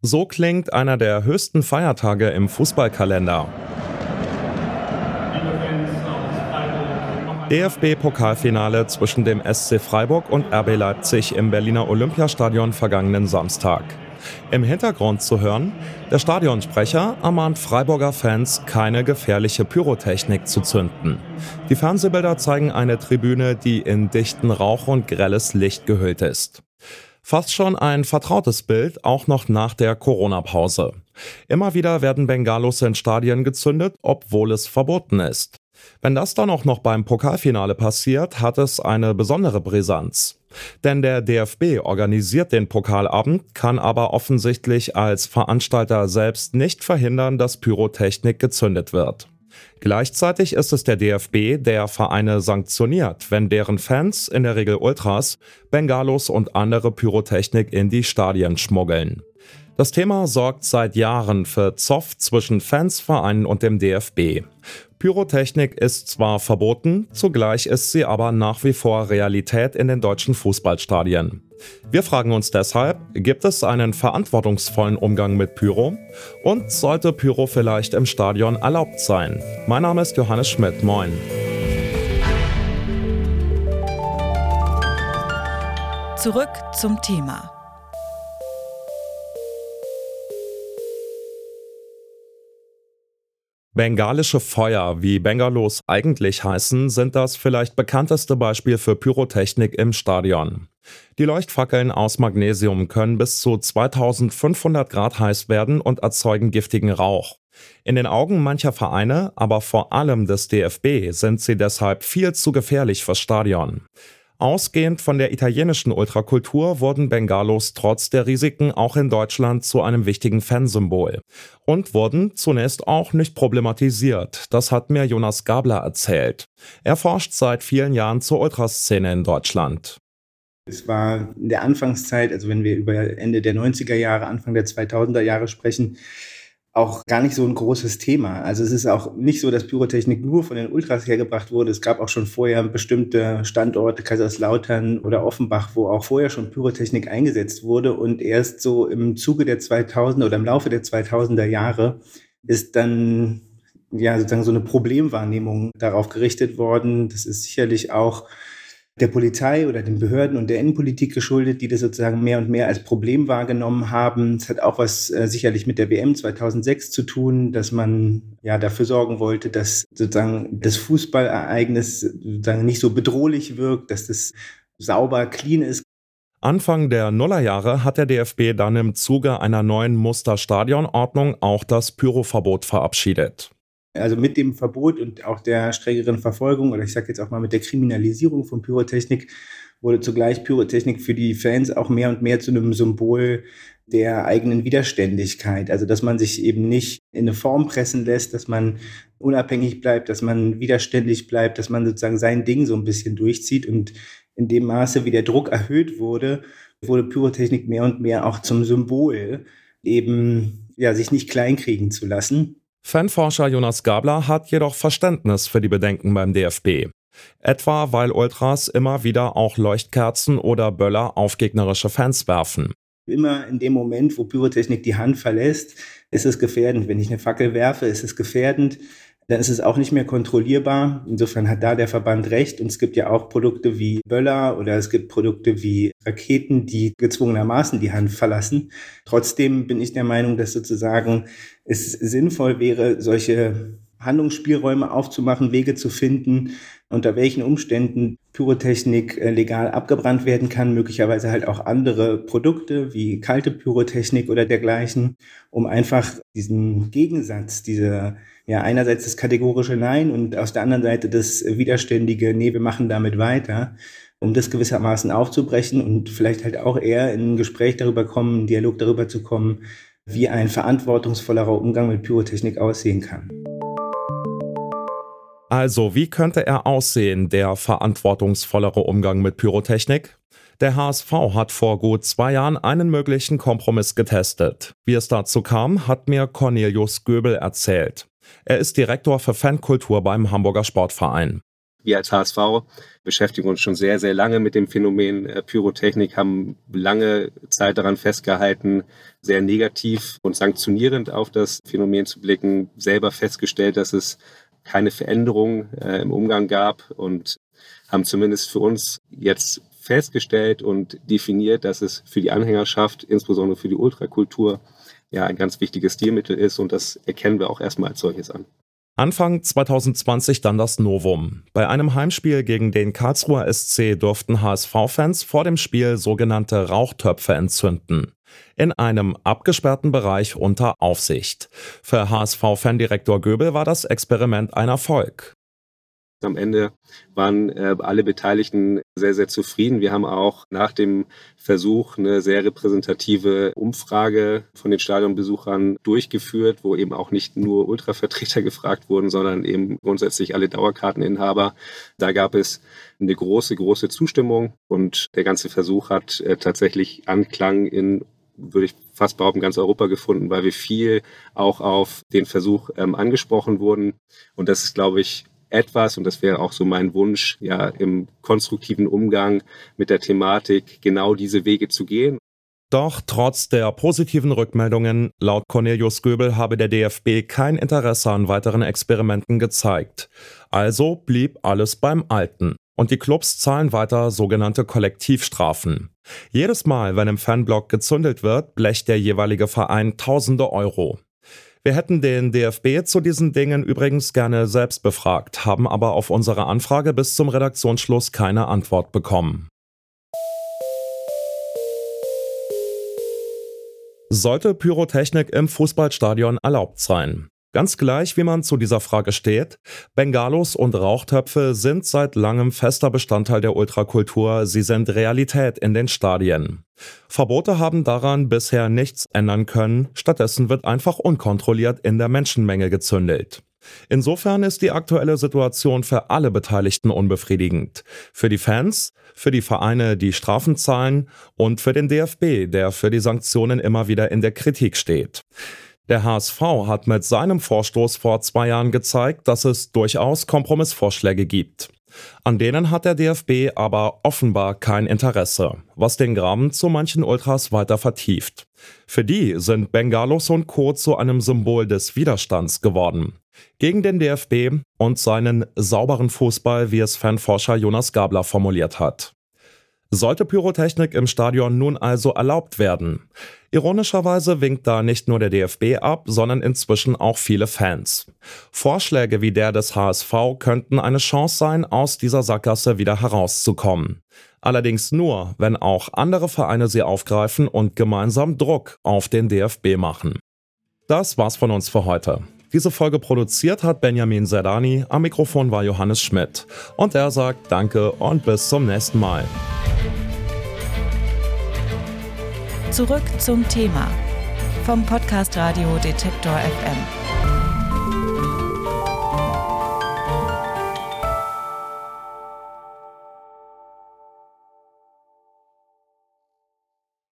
So klingt einer der höchsten Feiertage im Fußballkalender. DFB-Pokalfinale zwischen dem SC Freiburg und RB Leipzig im Berliner Olympiastadion vergangenen Samstag. Im Hintergrund zu hören, der Stadionsprecher ermahnt Freiburger Fans, keine gefährliche Pyrotechnik zu zünden. Die Fernsehbilder zeigen eine Tribüne, die in dichten Rauch und grelles Licht gehüllt ist. Fast schon ein vertrautes Bild, auch noch nach der Corona-Pause. Immer wieder werden Bengalos in Stadien gezündet, obwohl es verboten ist. Wenn das dann auch noch beim Pokalfinale passiert, hat es eine besondere Brisanz. Denn der DFB organisiert den Pokalabend, kann aber offensichtlich als Veranstalter selbst nicht verhindern, dass Pyrotechnik gezündet wird. Gleichzeitig ist es der DFB, der Vereine sanktioniert, wenn deren Fans, in der Regel Ultras, Bengalos und andere Pyrotechnik in die Stadien schmuggeln. Das Thema sorgt seit Jahren für Zoff zwischen Fans, Vereinen und dem DFB. Pyrotechnik ist zwar verboten, zugleich ist sie aber nach wie vor Realität in den deutschen Fußballstadien. Wir fragen uns deshalb, gibt es einen verantwortungsvollen Umgang mit Pyro? Und sollte Pyro vielleicht im Stadion erlaubt sein? Mein Name ist Johannes Schmidt, moin. Zurück zum Thema. Bengalische Feuer, wie Bengalos eigentlich heißen, sind das vielleicht bekannteste Beispiel für Pyrotechnik im Stadion. Die Leuchtfackeln aus Magnesium können bis zu 2500 Grad heiß werden und erzeugen giftigen Rauch. In den Augen mancher Vereine, aber vor allem des DFB, sind sie deshalb viel zu gefährlich fürs Stadion. Ausgehend von der italienischen Ultrakultur wurden Bengalos trotz der Risiken auch in Deutschland zu einem wichtigen Fansymbol und wurden zunächst auch nicht problematisiert. Das hat mir Jonas Gabler erzählt. Er forscht seit vielen Jahren zur Ultraszene in Deutschland. Es war in der Anfangszeit, also wenn wir über Ende der 90er Jahre, Anfang der 2000er Jahre sprechen, auch gar nicht so ein großes Thema. Also es ist auch nicht so, dass Pyrotechnik nur von den Ultras hergebracht wurde. Es gab auch schon vorher bestimmte Standorte, Kaiserslautern oder Offenbach, wo auch vorher schon Pyrotechnik eingesetzt wurde. Und erst so im Zuge der 2000er oder im Laufe der 2000er Jahre ist dann sozusagen so eine Problemwahrnehmung darauf gerichtet worden. Das ist sicherlich auch der Polizei oder den Behörden und der Innenpolitik geschuldet, die das sozusagen mehr und mehr als Problem wahrgenommen haben. Es hat auch was sicherlich mit der WM 2006 zu tun, dass man dafür sorgen wollte, dass sozusagen das Fußballereignis sozusagen nicht so bedrohlich wirkt, dass das sauber, clean ist. Anfang der Nullerjahre hat der DFB dann im Zuge einer neuen Musterstadionordnung auch das Pyroverbot verabschiedet. Also mit dem Verbot und auch der strengeren Verfolgung oder ich sage jetzt auch mal mit der Kriminalisierung von Pyrotechnik wurde zugleich Pyrotechnik für die Fans auch mehr und mehr zu einem Symbol der eigenen Widerständigkeit. Also dass man sich eben nicht in eine Form pressen lässt, dass man unabhängig bleibt, dass man widerständig bleibt, dass man sozusagen sein Ding so ein bisschen durchzieht. Und in dem Maße, wie der Druck erhöht wurde, wurde Pyrotechnik mehr und mehr auch zum Symbol, eben sich nicht kleinkriegen zu lassen. Fanforscher Jonas Gabler hat jedoch Verständnis für die Bedenken beim DFB. Etwa weil Ultras immer wieder auch Leuchtkerzen oder Böller auf gegnerische Fans werfen. Immer in dem Moment, wo Pyrotechnik die Hand verlässt, ist es gefährdend. Wenn ich eine Fackel werfe, ist es gefährdend. Dann ist es auch nicht mehr kontrollierbar. Insofern hat da der Verband recht. Und es gibt ja auch Produkte wie Böller oder es gibt Produkte wie Raketen, die gezwungenermaßen die Hand verlassen. Trotzdem bin ich der Meinung, dass sozusagen es sinnvoll wäre, solche Handlungsspielräume aufzumachen, Wege zu finden, unter welchen Umständen Pyrotechnik legal abgebrannt werden kann, möglicherweise halt auch andere Produkte wie kalte Pyrotechnik oder dergleichen, um einfach diesen Gegensatz, einerseits das kategorische Nein und aus der anderen Seite das widerständige, nee, wir machen damit weiter, um das gewissermaßen aufzubrechen und vielleicht halt auch eher in ein Gespräch darüber kommen, einen Dialog darüber zu kommen, wie ein verantwortungsvollerer Umgang mit Pyrotechnik aussehen kann. Also, wie könnte er aussehen, der verantwortungsvollere Umgang mit Pyrotechnik? Der HSV hat vor gut 2 Jahren einen möglichen Kompromiss getestet. Wie es dazu kam, hat mir Cornelius Göbel erzählt. Er ist Direktor für Fankultur beim Hamburger Sportverein. Wir als HSV beschäftigen uns schon sehr, sehr lange mit dem Phänomen Pyrotechnik, haben lange Zeit daran festgehalten, sehr negativ und sanktionierend auf das Phänomen zu blicken, selber festgestellt, dass es keine Veränderung im Umgang gab und haben zumindest für uns jetzt festgestellt und definiert, dass es für die Anhängerschaft, insbesondere für die Ultrakultur, ja ein ganz wichtiges Stilmittel ist und das erkennen wir auch erstmal als solches an. Anfang 2020 dann das Novum. Bei einem Heimspiel gegen den Karlsruher SC durften HSV-Fans vor dem Spiel sogenannte Rauchtöpfe entzünden. In einem abgesperrten Bereich unter Aufsicht. Für HSV-Fandirektor Göbel war das Experiment ein Erfolg. Am Ende waren alle Beteiligten sehr, sehr zufrieden. Wir haben auch nach dem Versuch eine sehr repräsentative Umfrage von den Stadionbesuchern durchgeführt, wo eben auch nicht nur Ultravertreter gefragt wurden, sondern eben grundsätzlich alle Dauerkarteninhaber. Da gab es eine große, große Zustimmung und der ganze Versuch hat tatsächlich Anklang in, würde ich fast behaupten, ganz Europa gefunden, weil wir viel auch auf den Versuch angesprochen wurden. Und das ist, glaube ich, etwas, und das wäre auch so mein Wunsch, ja, im konstruktiven Umgang mit der Thematik genau diese Wege zu gehen. Doch trotz der positiven Rückmeldungen, laut Cornelius Göbel, habe der DFB kein Interesse an weiteren Experimenten gezeigt. Also blieb alles beim Alten. Und die Clubs zahlen weiter sogenannte Kollektivstrafen. Jedes Mal, wenn im Fanblock gezündelt wird, blecht der jeweilige Verein tausende Euro. Wir hätten den DFB zu diesen Dingen übrigens gerne selbst befragt, haben aber auf unsere Anfrage bis zum Redaktionsschluss keine Antwort bekommen. Sollte Pyrotechnik im Fußballstadion erlaubt sein? Ganz gleich, wie man zu dieser Frage steht, Bengalos und Rauchtöpfe sind seit langem fester Bestandteil der Ultrakultur, sie sind Realität in den Stadien. Verbote haben daran bisher nichts ändern können, stattdessen wird einfach unkontrolliert in der Menschenmenge gezündelt. Insofern ist die aktuelle Situation für alle Beteiligten unbefriedigend. Für die Fans, für die Vereine, die Strafen zahlen und für den DFB, der für die Sanktionen immer wieder in der Kritik steht. Der HSV hat mit seinem Vorstoß vor 2 Jahren gezeigt, dass es durchaus Kompromissvorschläge gibt. An denen hat der DFB aber offenbar kein Interesse, was den Graben zu manchen Ultras weiter vertieft. Für die sind Bengalos und Co. zu einem Symbol des Widerstands geworden. Gegen den DFB und seinen sauberen Fußball, wie es Fanforscher Jonas Gabler formuliert hat. Sollte Pyrotechnik im Stadion nun also erlaubt werden? Ironischerweise winkt da nicht nur der DFB ab, sondern inzwischen auch viele Fans. Vorschläge wie der des HSV könnten eine Chance sein, aus dieser Sackgasse wieder herauszukommen. Allerdings nur, wenn auch andere Vereine sie aufgreifen und gemeinsam Druck auf den DFB machen. Das war's von uns für heute. Diese Folge produziert hat Benjamin Zerdani, am Mikrofon war Johannes Schmidt. Und er sagt Danke und bis zum nächsten Mal. Zurück zum Thema vom Podcast Radio Detektor FM.